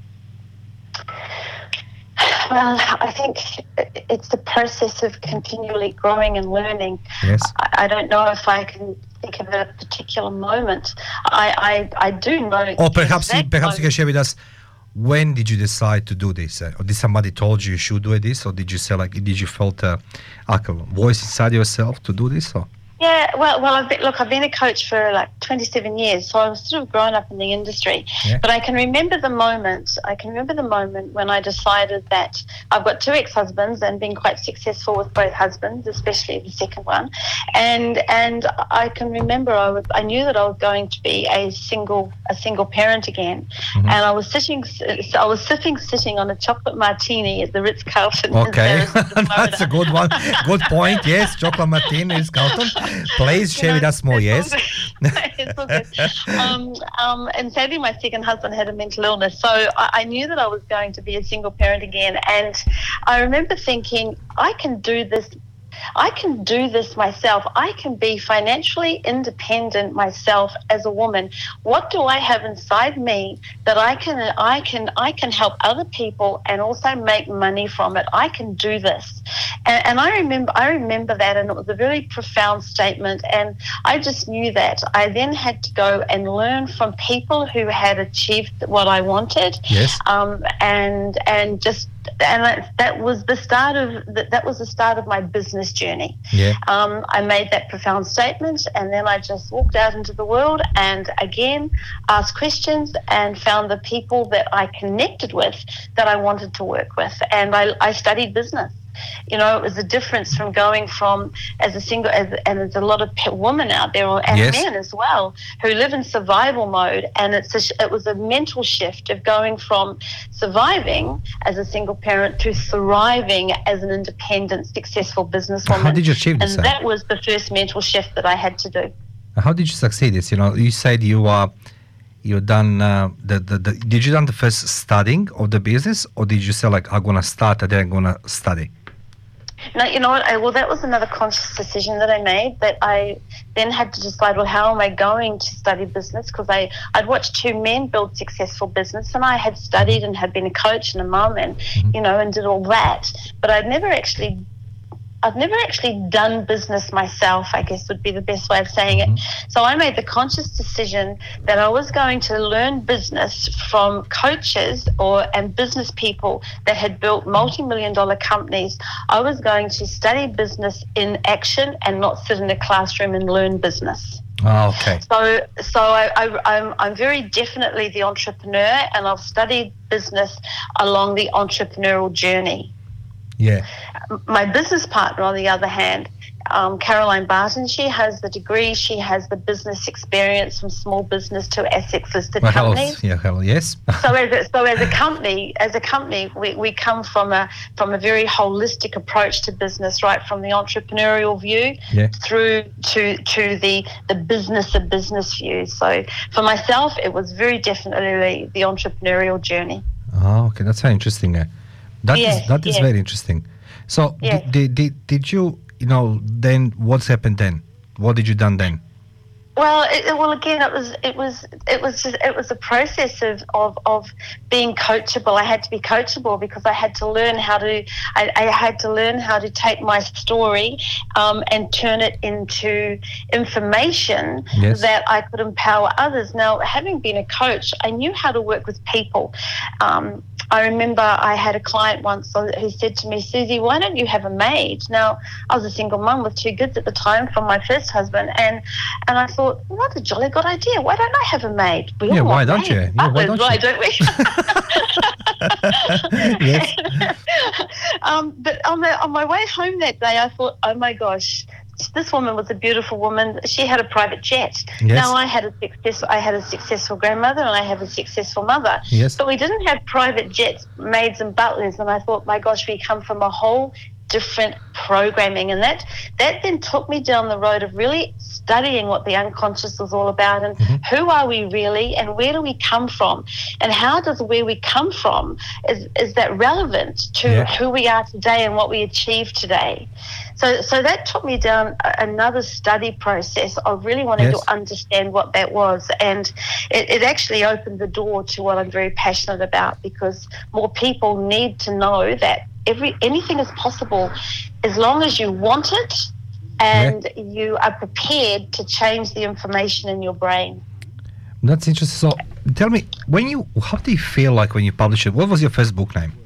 Well, I think it's the process of continually growing and learning. Yes. I, I don't know if I can think of a particular moment. I, I, I do know... Or perhaps, you, exact perhaps you can moment. share with us, when did you decide to do this? Uh, or did somebody told you you should do this? Or did you say, like, did you felt a, like a voice inside yourself to do this? Or? Yeah, well, well, I've been, look, I've been a coach for like twenty-seven years, so I've sort of grown up in the industry. Yeah. But I can remember the moment, I can remember the moment when I decided that I've got two ex-husbands and been quite successful with both husbands, especially the second one. And and I can remember I, was, I knew that I was going to be a single a single parent again. Mm-hmm. And I was sitting, I was sipping, sitting on a chocolate martini at the Ritz-Carlton. Okay, that's a good one. Good point. Yes, chocolate martini is Carlton. Please share with us more, yes. It's all good. Um, um, and sadly, my second husband had a mental illness, so I, I knew that I was going to be a single parent again. And I remember thinking, I can do this. I can do this myself. I can be financially independent myself as a woman. What do I have inside me that I can I can I can help other people and also make money from it? I can do this. And, and I remember I remember that, and it was a very profound statement, and I just knew that. I then had to go and learn from people who had achieved what I wanted. Yes. Um and and just and that, that was the start of that, that was the start of my business journey. Yeah. Um, I made that profound statement, and then I just walked out into the world and again asked questions and found the people that I connected with that I wanted to work with, and I, I studied business. You know, it was a difference from going from as a single, as, and there's a lot of women out there, and Yes. men as well, who live in survival mode. And it's a, it was a mental shift of going from surviving as a single parent to thriving as an independent, successful businesswoman. How did you achieve this? And that was the first mental shift that I had to do. How did you succeed this? You know, you said you are, you done uh, the, the the. Did you done the first studying of the business, or did you say like I'm gonna start and then I'm gonna study? No, you know what? I, well, that was another conscious decision that I made, that I then had to decide, well, how am I going to study business? Because I, I'd watched two men build successful business, and I had studied and had been a coach and a mum and, mm-hmm. you know, and did all that. But I'd never actually... I've never actually done business myself, I guess would be the best way of saying it. So I made the conscious decision that I was going to learn business from coaches or and business people that had built multi-million dollar companies. I was going to study business in action and not sit in a classroom and learn business. Oh, okay. So, so I, I, I'm, I'm very definitely the entrepreneur, and I've studied business along the entrepreneurial journey. Yeah. My business partner, on the other hand, um, Caroline Barton, she has the degree, she has the business experience from small business to ASX listed Well, companies. Yeah, hell, yes. so as a, so as a company, as a company, we, we come from a from a very holistic approach to business, right from the entrepreneurial view yeah. through to to the the business of business view. So for myself, it was very definitely the entrepreneurial journey. Oh, okay, that's very interesting. Uh, that yes, is that is yes. very interesting. So Yes. did, did did you you know then what's happened then? What did you done then? Well, it, well, again, it was it was it was just it was a process of, of, of being coachable. I had to be coachable because I had to learn how to I, I had to learn how to take my story um, and turn it into information Yes. that I could empower others. Now, having been a coach, I knew how to work with people. Um, I remember I had a client once who said to me, Susie, why don't you have a maid? Now, I was a single mum with two kids at the time from my first husband, and and I thought, what a jolly good idea. Why don't I have a maid? We Yeah, all why want don't maids. you? Yeah, why Butlers, don't you? don't we? Yes. um, but on, the, on my way home that day, I thought, oh my gosh, this woman was a beautiful woman. She had a private jet. Yes. Now I had a success. I had a successful grandmother, and I have a successful mother. Yes. But we didn't have private jets, maids, and butlers. And I thought, my gosh, we come from a whole different programming, and that that then took me down the road of really studying what the unconscious was all about, and Mm-hmm. who are we really, and where do we come from, and how does where we come from is is that relevant to Yeah. who we are today and what we achieve today. So so that took me down a, another study process of really wanting Yes. to understand what that was, and it, it actually opened the door to what I'm very passionate about, because more people need to know that every anything is possible as long as you want it and you are prepared to change the information in your brain. That's interesting. So tell me, when you, how do you feel like when you publish it? What was your first book name?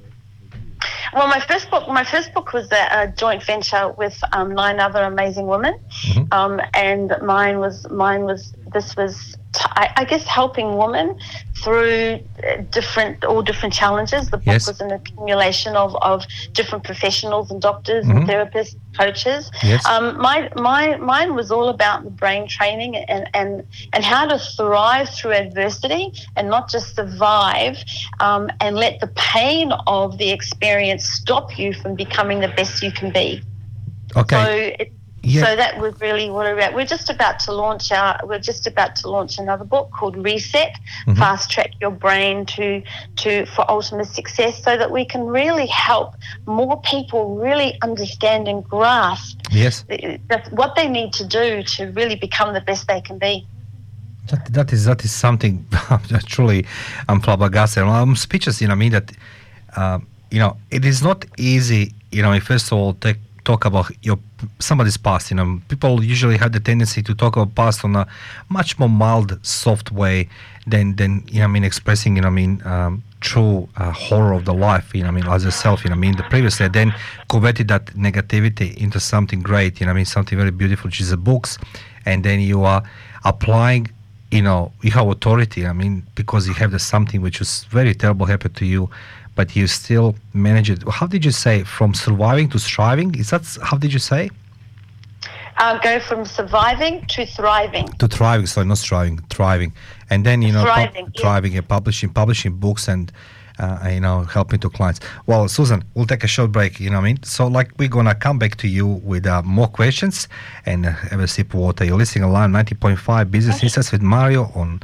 Well, my first book, my first book was a, a joint venture with um, nine other amazing women, Mhm. um, and mine was mine was this was t- I, I guess helping women through uh, different all different challenges. The book Yes. was an accumulation of, of different professionals and doctors Mhm. and therapists, coaches. Yes. Um, my my mine was all about the brain training and and and how to thrive through adversity and not just survive, um, and let the pain of the experience stop you from becoming the best you can be. Okay. So, it, Yeah. so that was really what we're about. We're just about to launch our. We're just about to launch another book called Reset, Mhm. Fast Track Your Brain to to for ultimate success, so that we can really help more people really understand and grasp Yes. the, that what they need to do to really become the best they can be. That, that is that is something that truly I'm flabbergasted. I'm speechless. You know, I mean that. Uh, you know, it is not easy. You know, first of all, take, talk about your somebody's past. You know, people usually have the tendency to talk about past on a much more mild, soft way than than you know. I mean, expressing. You know, I mean, um, true uh, horror of the life. You know, I mean, as yourself. You know, I mean, the previously then converted that negativity into something great. You know, I mean, something very beautiful, which is the books, and then you are applying. You know, you have authority. I mean, because you have the something which was very terrible happened to you, but you still manage it. How did you say from surviving to striving? Is that how did you say? Uh, go from surviving to thriving. To thriving, sorry, not striving, thriving, and then you know, Thriving, pub- yeah. thriving and publishing, publishing books and uh, you know, helping to clients. Well, Susan, we'll take a short break. You know what I mean? So, like, we're gonna come back to you with uh, more questions and uh, have a sip of water. You're listening live ninety point five Business Insights with Mario on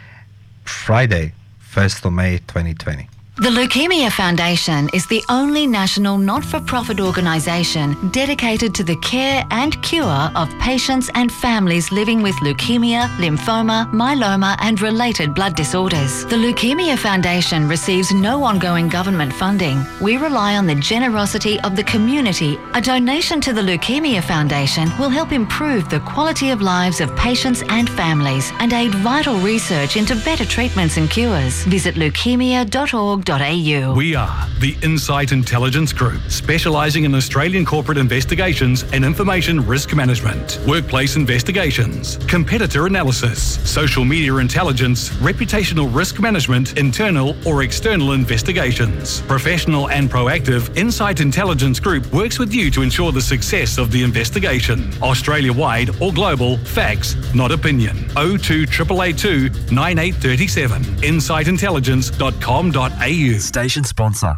Friday, first of May, twenty twenty. The Leukemia Foundation is the only national not-for-profit organisation dedicated to the care and cure of patients and families living with leukemia, lymphoma, myeloma and related blood disorders. The Leukemia Foundation receives no ongoing government funding. We rely on the generosity of the community. A donation to the Leukemia Foundation will help improve the quality of lives of patients and families and aid vital research into better treatments and cures. Visit leukemia dot org dot a u. We are the Insight Intelligence Group, specialising in Australian corporate investigations and information risk management, workplace investigations, competitor analysis, social media intelligence, reputational risk management, internal or external investigations. Professional and proactive, Insight Intelligence Group works with you to ensure the success of the investigation. Australia-wide or global, facts, not opinion. oh two eight eight eight two nine eight three seven. insight intelligence dot com dot a u. Station sponsor.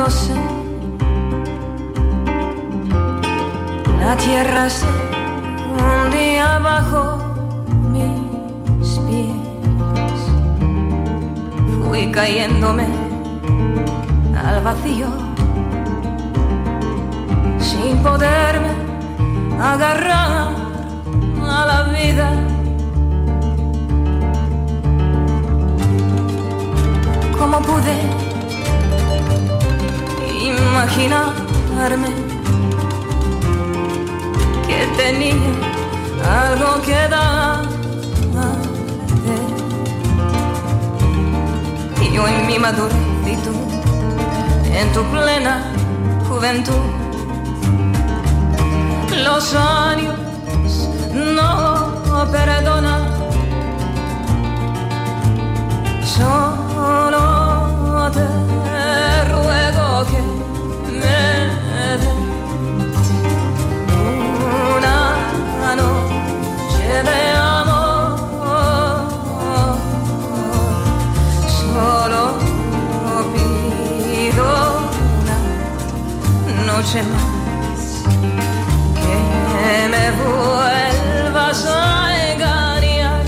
sé. La tierra se hundía bajo mis pies. Fui cayéndome al vacío sin poderme agarrar a la vida. ¿Cómo pude imaginarme que tenía algo que darte? Y yo en mi madurez y tú en tu plena juventud. Los años no perdonan. Solo te ruego que me des una noche de amor. Solo pido una noche más, que me vuelvas a engañar.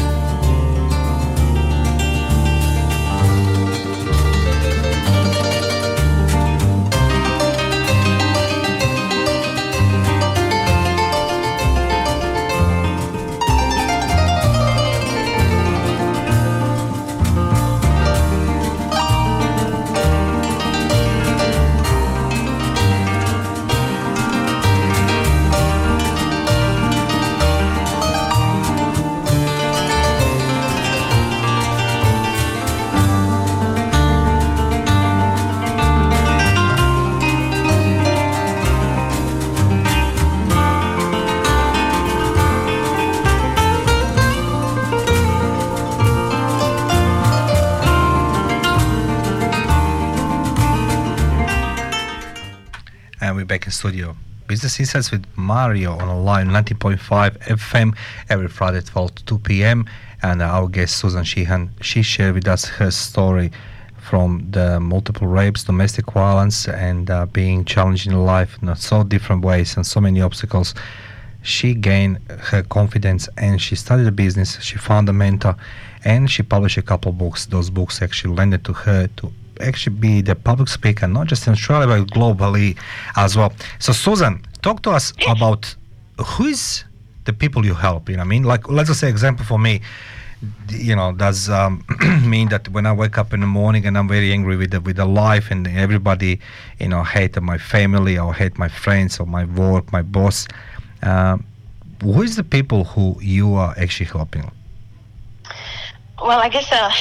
Back in studio. Business Insights with Mario on a line ninety point five F M every Friday twelve to two p.m. And our guest Susan Sheehan, she shared with us her story from the multiple rapes, domestic violence, and uh, being challenged in life in so different ways and so many obstacles. She gained her confidence and she started a business. She found a mentor and she published a couple of books. Those books actually lended to her to actually be the public speaker, not just in Australia, but globally as well. So, Susan, talk to us about who is the people you help. You know what I mean? Like, let's just say, example for me, you know, does um, mean that when I wake up in the morning and I'm very angry with the, with the life and everybody, you know, hate my family or hate my friends or my work, my boss, um, who is the people who you are actually helping? Well, I guess uh,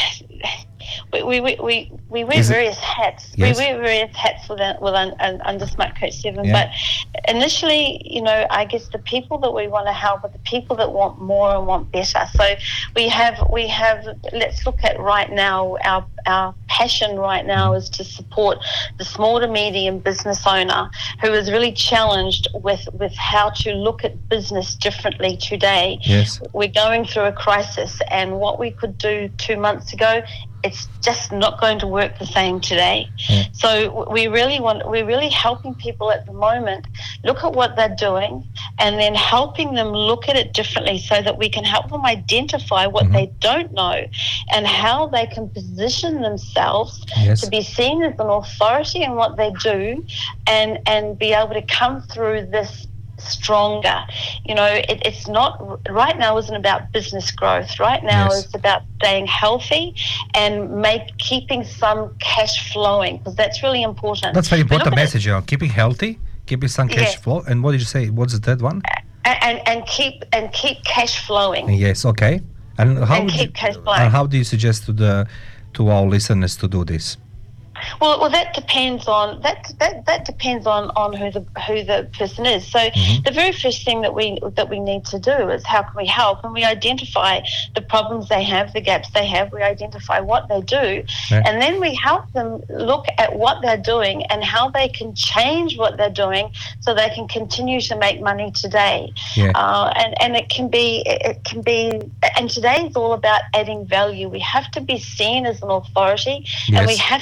we, we, we, we, we wear Is it- various hats. Yes. We wear various hats within, within, un- under Smart Coach seven. Yeah. But initially, you know, I guess the people that we want to help are the people that want more and want better. So we have, we have. let's look at right now, our, our passion right now is to support the small to medium business owner who is really challenged with, with how to look at business differently today. Yes. We're going through a crisis, and what we could do two months ago, it's just not going to work the same today. Yeah. So we really want, we're really helping people at the moment look at what they're doing and then helping them look at it differently so that we can help them identify what Mhm. they don't know and how they can position themselves Yes. to be seen as an authority in what they do and, and be able to come through this stronger. You know, it, it's not, right now isn't about business growth. Right now Yes. it's about staying healthy and make keeping some cash flowing, because that's really important. That's very We look important at it- message, you know, keeping healthy, keeping some cash Yeah. flow. And what did you say? What's the third one? and, and, and keep and keep cash flowing. Yes, okay. And how And would keep you, cash flowing. and how do you suggest to the to our listeners to do this? Well, well, that depends on that. That that depends on, on who the who the person is. So Mhm. the very first thing that we that we need to do is how can we help, and we identify the problems they have, the gaps they have. We identify what they do, Yeah. and then we help them look at what they're doing and how they can change what they're doing so they can continue to make money today. Yeah. Uh, and and it can be it can be and today is all about adding value. We have to be seen as an authority, and we Yes. have to add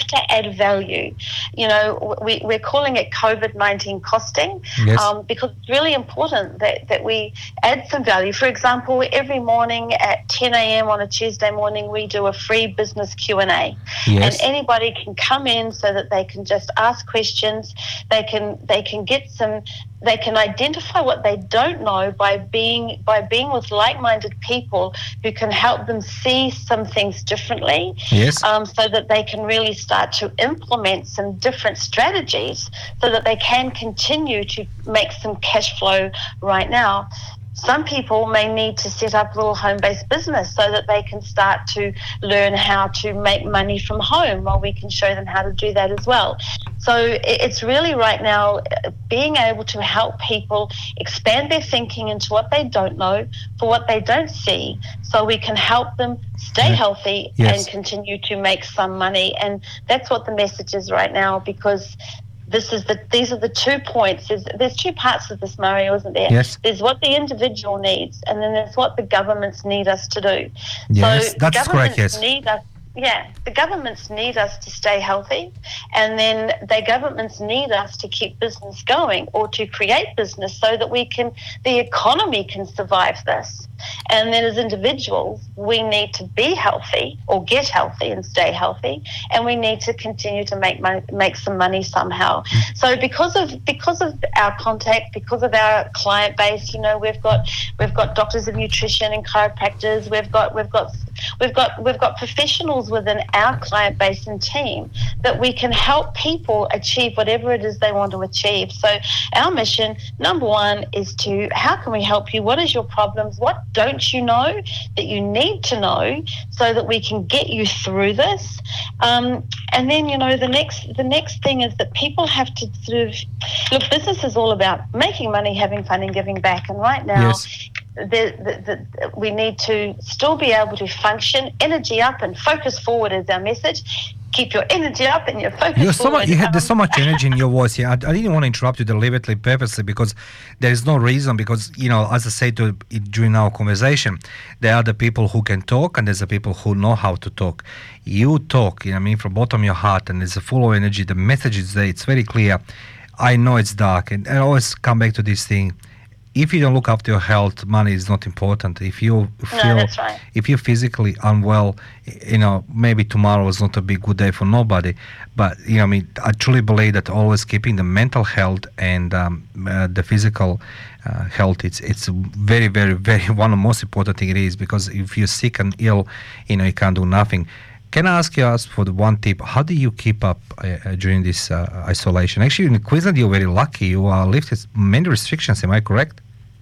add value. You know, we, we're calling it COVID nineteen costing Yes. um, because it's really important that, that we add some value. For example, every morning at ten a.m. on a Tuesday morning, we do a free business Q and A. Yes. And anybody can come in so that they can just ask questions. They can they can get some they can identify what they don't know by being by being with like-minded people who can help them see some things differently. Yes. Um, so that they can really start to implement some different strategies so that they can continue to make some cash flow right now. Some people may need to set up a little home-based business so that they can start to learn how to make money from home, while we can show them how to do that as well. So it's really right now being able to help people expand their thinking into what they don't know, for what they don't see, so we can help them stay healthy Yes. and continue to make some money. And that's what the message is right now, because this is the these are the two points. There's, there's two parts of this, Mario, isn't there? Yes. There's what the individual needs, and then there's what the governments need us to do. Yes, so that's correct, governments yes. Need us, yeah, the governments need us to stay healthy, and then the governments need us to keep business going or to create business so that we can, the economy can survive this. And then as individuals, we need to be healthy or get healthy and stay healthy, and we need to continue to make money, make some money somehow. So because of because of our contact, because of our client base, you know, we've got we've got doctors of nutrition and chiropractors. We've got we've got we've got we've got professionals within our client base and team that we can help people achieve whatever it is they want to achieve. So our mission, number one, is to how can we help you? What is your problems? What don't you know that you need to know so that we can get you through this? Um, and then, you know, the next the next thing is that people have to sort of look. Business is all about making money, having fun, and giving back. And right now, Yes. the, the, the, we need to still be able to function, energy up, and focus forward is our message. Keep your energy up and your focus You're so forward. much, you had there's so Um, much energy in your voice here. I, I didn't want to interrupt you deliberately, purposely, because there is no reason. Because, you know, as I said to during our conversation, there are the people who can talk, and there's the people who know how to talk. You talk, you know, what I mean, from bottom of your heart, and it's full of energy. The message is there. It's very clear. I know it's dark, and I always come back to this thing. If you don't look after your health, money is not important. If you feel, that's right. if you're physically unwell, you know, maybe tomorrow is not a big good day for nobody. But, you know, I mean, I truly believe that always keeping the mental health and um, uh, the physical uh, health, it's it's very, very, very one of the most important thing it is, because if you're sick and ill, you know, you can't do nothing. Can I ask you ask for the one tip? How do you keep up uh, uh, during this uh, isolation? Actually, in Queensland, you're very lucky. You are lifted many restrictions. Am I correct?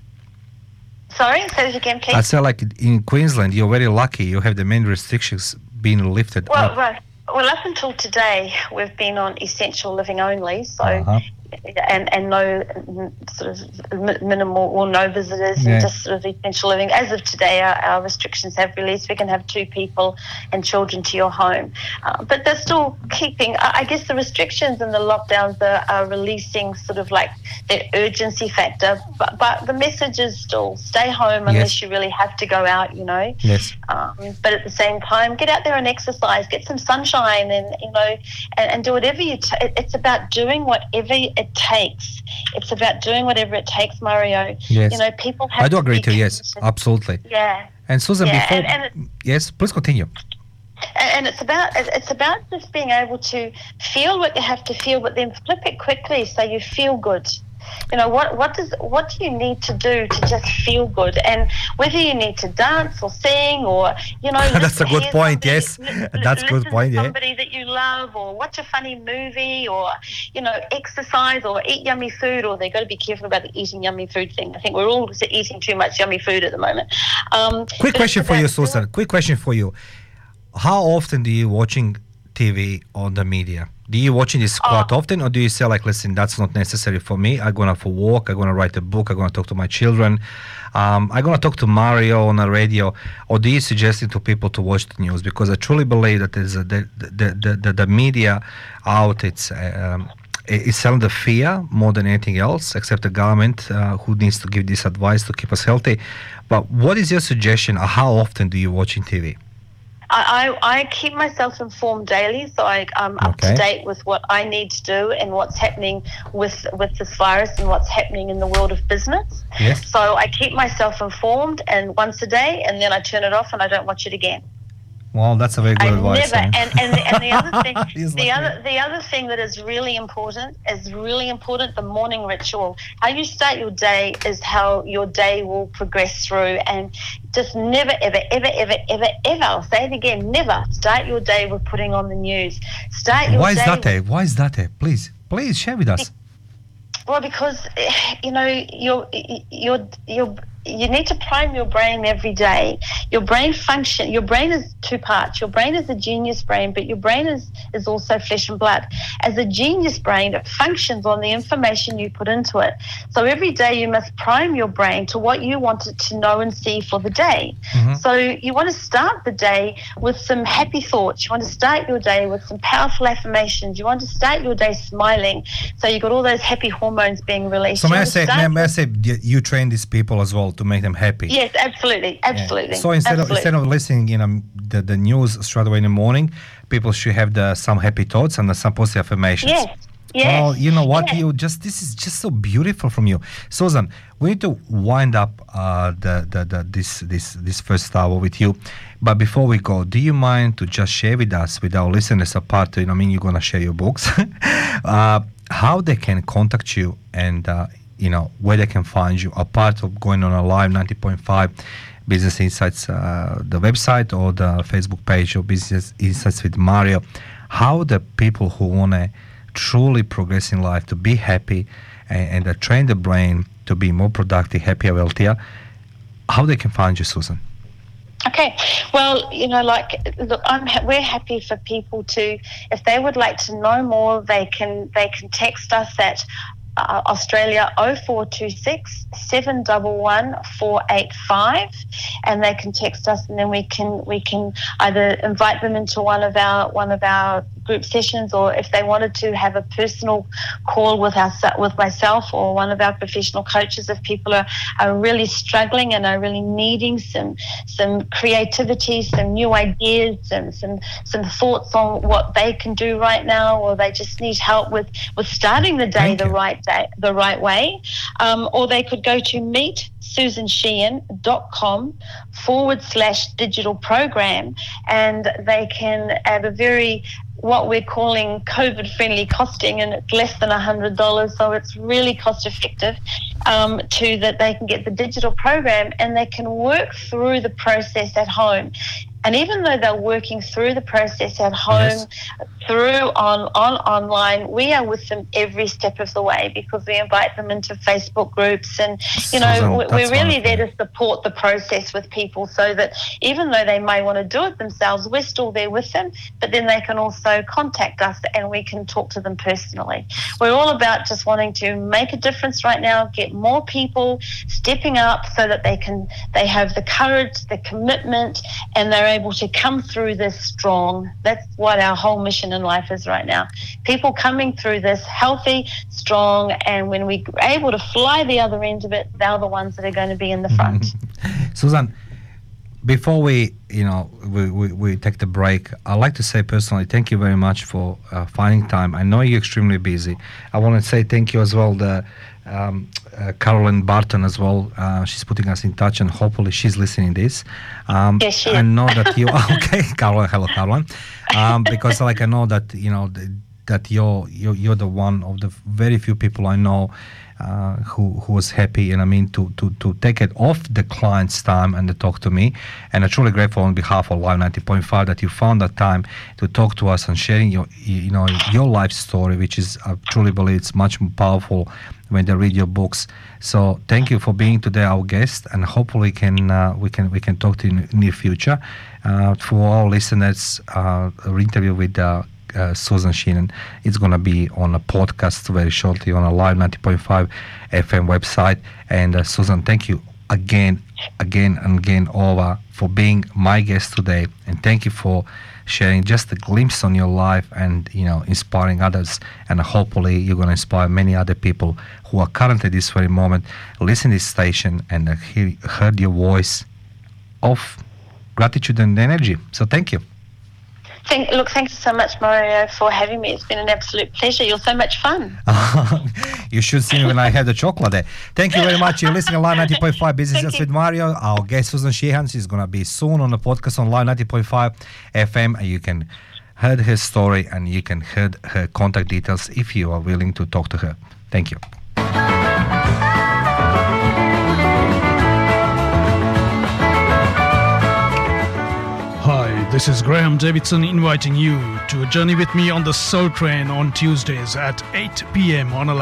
Sorry, say it again, please. I said, like, in Queensland, you're very lucky. You have the main restrictions being lifted Well, up. well, well, up until today, we've been on essential living only, so Uh-huh. and and no mm, sort of mi- minimal or no visitors, Yeah. and just sort of essential living. As of today, our, our restrictions have released. We can have two people and children to your home, uh, but they're still keeping. I I guess the restrictions and the lockdowns are, are releasing sort of like the urgency factor, but, but the message is still stay home unless Yes. you really have to go out. You know. Yes. Um, but at the same time, get out there and exercise, get some sunshine, and you know, and, and do whatever you. T- it, it's about doing whatever it takes. It's about doing whatever it takes, Mario. Yes. You know, people have. I do to agree be too, yes, conscious. absolutely. Yeah. And Susan, Yeah, before... and- and it- yes, please continue. And, and it's about it's about just being able to feel what you have to feel, but then flip it quickly so you feel good. You know, what what does what do you need to do to just feel good? And whether you need to dance or sing or, you know, That's a good hear point, somebody- yes. That's a good listen point, to yeah. somebody that you love, or watch a funny movie, or, you know, exercise or eat yummy food. Or they've got to be careful about the eating yummy food thing. I think we're all eating too much yummy food at the moment. Um, Quick but question it's for you, about doing- Susan. Quick question for you. How often do you watching T V on the media? Do you watching this quite Oh. often, or do you say, like, listen, that's not necessary for me. I'm going to for walk. I'm going to write a book. I'm going to talk to my children. Um, I'm going to talk to Mario on the radio. Or do you suggesting to people to watch the news? Because I truly believe that there's a, the, the, the, the, the media out, it's um, it's selling the fear more than anything else, except the government uh, who needs to give this advice to keep us healthy. But what is your suggestion? Or how often do you watch in T V? I, I, I keep myself informed daily, so I, I'm up Okay. to date with what I need to do and what's happening with with this virus and what's happening in the world of business. Yes. So I keep myself informed, and once a day, and then I turn it off and I don't watch it again. Well, that's a very good I advice. never, eh? and, and, the, and the other thing, He's the like other, the other thing that is really important is really important. The morning ritual. How you start your day is how your day will progress through. And just never, ever, ever, ever, ever, ever. I'll say it again. Never start your day with putting on the news. Start your Why is day. that? Eh? Why is that? Eh? Please, please share with us. Well, because eh, you know you're you're you're you need to prime your brain every day. Your brain function. Your brain is two parts. Your brain is a genius brain, but your brain is is also flesh and blood. As a genius brain, it functions on the information you put into it. So every day you must prime your brain to what you want it to know and see for the day. Mhm. So you want to start the day with some happy thoughts. You want to start your day with some powerful affirmations. You want to start your day smiling. So you've got all those happy hormones being released. So You may I want to say, start- may, may I say, y- you train these people as well to make them happy. Yes, absolutely, absolutely. So instead absolutely. of instead of listening, you know, the, the news straight away in the morning, people should have the some happy thoughts and the, some positive affirmations. Yes, yes. Well, you know what? yes. You just this is just so beautiful from you, Susan. We need to wind up uh, the, the the this this this first hour with you, but before we go, do you mind to just share with us, with our listeners, apart? You know, I mean, you're gonna share your books, uh, how they can contact you and. Uh, you know, where they can find you, apart of going on a live ninety point five Business Insights, uh, the website or the Facebook page of Business Insights with Mario. How the people who want to truly progress in life, to be happy and, and uh, train the brain to be more productive, happier, wealthier, how they can find you, Susan? Okay, well, you know, like, look, I'm ha- we're happy for people to, if they would like to know more, they can they can text us at uh, Australia oh four two six, seven one one, four eight five, and they can text us, and then we can we can either invite them into one of our one of our group sessions, or if they wanted to have a personal call with us, with myself or one of our professional coaches, if people are, are really struggling and are really needing some some creativity, some new ideas, and some some thoughts on what they can do right now, or they just need help with with starting the day the right day the right way, um, or they could go to meet susan sheehan dot com forward slash digital program, and they can, at a very what we're calling COVID-friendly costing, and it's less than one hundred dollars, so it's really cost-effective, um, to that they can get the digital program and they can work through the process at home. And even though they're working through the process at home, Yes. through on, on online, we are with them every step of the way, because we invite them into Facebook groups, and you know Susan, we- that's we're really wonderful. there to support the process with people, so that even though they may want to do it themselves, we're still there with them, but then they can also contact us and we can talk to them personally. We're all about just wanting to make a difference right now, get more people stepping up so that they can they have the courage, the commitment, and they're able to come through this strong. That's what our whole mission in life is right now. People coming through this healthy, strong, and when we're able to fly the other end of it, they're the ones that are going to be in the front. Susan, before we, you know, we, we, we take the break, I'd like to say personally, thank you very much for uh, finding time. I know you're extremely busy. I want to say thank you as well, the um, uh, Carolyn Barton as well. Uh, she's putting us in touch, and hopefully she's listening this. Um, Yes, she I is. know that you, okay, Carolyn, hello, Carolyn. Um, because like I know that, you know, the, that you're, you're you're the one of the very few people I know uh, who who was happy, and I mean to, to, to take it off the client's time and to talk to me. And I'm truly grateful on behalf of Live ninety point five that you found that time to talk to us and sharing your you know your life story, which is, I truly believe it's much more powerful when they read your books. So thank you for being today our guest, and hopefully can uh, we can we can talk to you in the near future. Uh, for all listeners, uh, an interview with uh, uh, Susan Sheehan, it's going to be on a podcast very shortly on a Live ninety point five F M website. And uh, Susan, thank you again, again and again over for being my guest today, and thank you for sharing just a glimpse on your life and, you know, inspiring others. And hopefully you're going to inspire many other people who are currently at this very moment listening to this station and uh, hear, heard your voice off gratitude and energy. So thank you. Thank, look, thanks so much, Mario, for having me. It's been an absolute pleasure. You're so much fun. You should see me when I had the chocolate there. Thank you very much. You're listening to Live ninety point five Business Just with Mario. Our guest, Susan Sheehan, she's going to be soon on the podcast on Live ninety point five F M. And you can hear her story and you can hear her contact details if you are willing to talk to her. Thank you. Hi, this is Graham Davidson inviting you to a journey with me on the Soul Train on Tuesdays at eight p.m. on a